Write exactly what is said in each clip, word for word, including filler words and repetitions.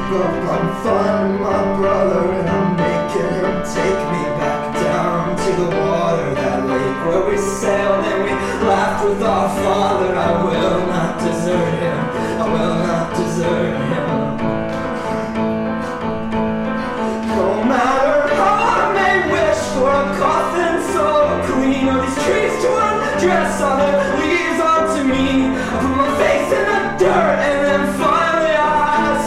up, I'm finding my brother, and I'm making him take me back down to the water, that lake where we sailed and we laughed with our father. I will not desert him, I will not desert him. No matter how I may wish for a coffin so clean, or these trees to undress all their leaves onto me, I put my face in the dirt and then finally I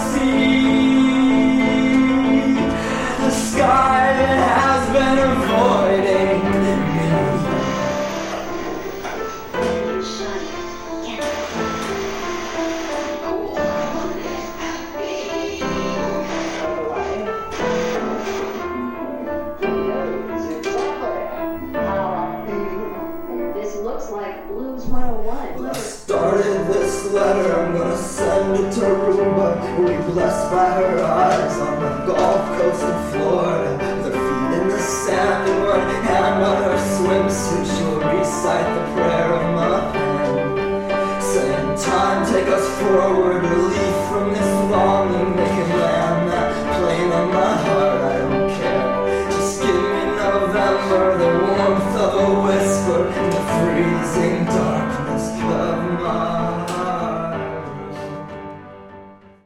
see the sky that has been avoiding me. This looks like Blues one oh one. I started this letter, I'm gonna send it to Roomba. We'll be blessed by her eyes on the Gulf Coast of Florida. With her feet in the sand and one hand on her swimsuit, she'll recite the prayer of my pen, saying, time, take us forward, release